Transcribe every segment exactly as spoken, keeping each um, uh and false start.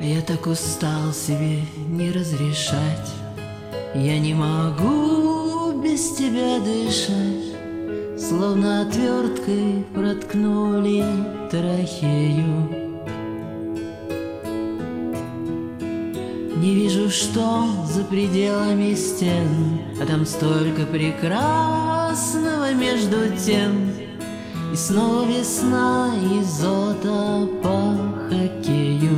Я так устал себе не разрешать. Я не могу без тебя дышать. Словно отверткой проткнули трахею. Не вижу, что за пределами стен, а там столько прекрасного между тем. И снова весна и золото по хоккею.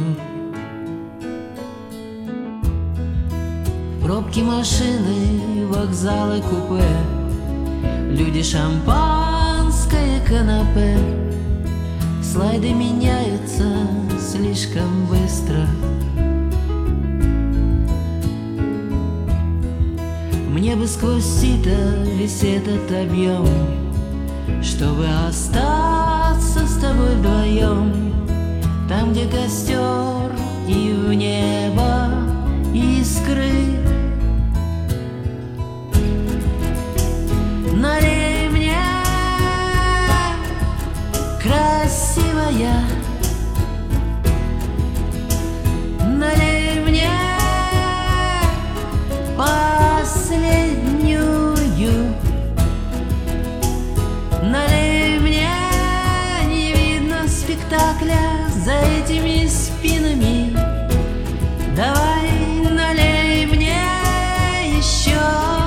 Пробки машины, вокзалы, купе, люди, шампанское, канапе. Слайды меняются слишком быстро. Мне бы сквозь сито весь этот объем, чтобы остаться с тобой вдвоем. Там, где костер и в небо искры. Налей мне, красивая, налей мне последнюю, налей мне, не видно спектакля за этими спинами. Давай, налей мне еще.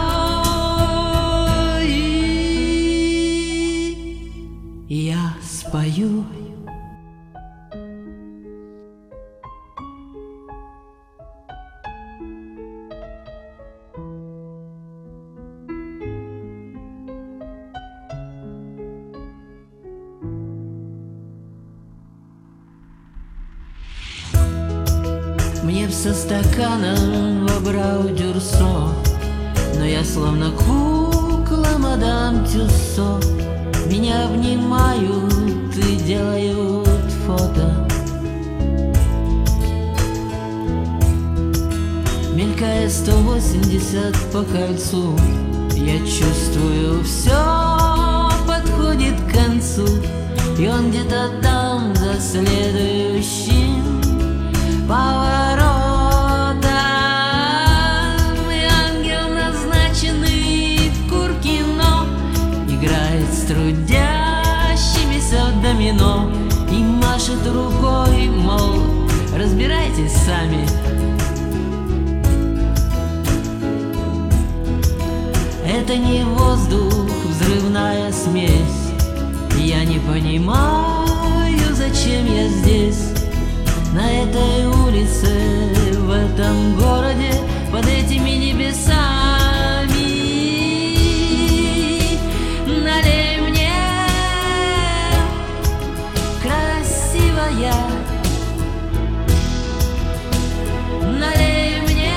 И я спою. Мне б со стаканом вобрал дюрсо, но я словно кукла мадам Тюссо. Меня обнимают и делают фото. Мелькая сто восемьдесят по кольцу, я чувствую, все подходит к концу. И он где-то там за следующим поворотом. И ангел, назначенный в Куркино, играет с трудящимися в домино и машет рукой, мол, разбирайтесь сами. Это не воздух, взрывная смесь. Я не понимаю, зачем я здесь, на этой улице, в этом городе, под этими небесами. Налей мне, красивая, налей мне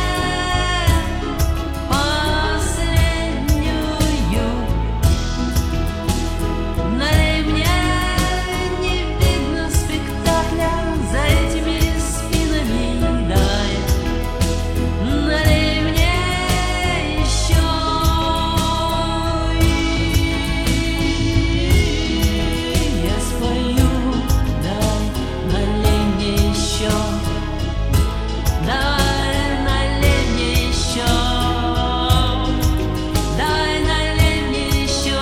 последнюю, налей мне, не видно спектакля за этими спинами. Давай, налей мне еще. Я спою, дай, налей мне еще. Давай, налей мне еще. Дай, налей мне еще.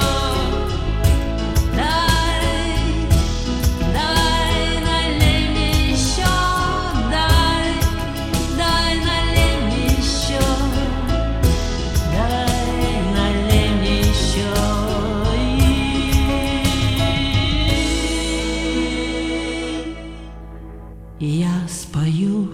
Дай, давай, налей мне еще. Дай, дай, налей мне еще. Дай, налей мне еще. И я спою.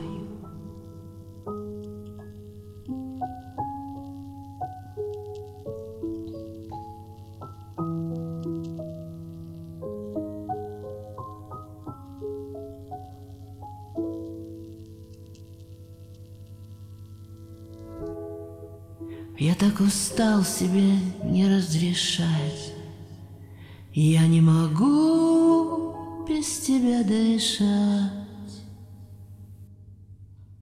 Я так устал себе не разрешать. Я не могу без тебя дышать.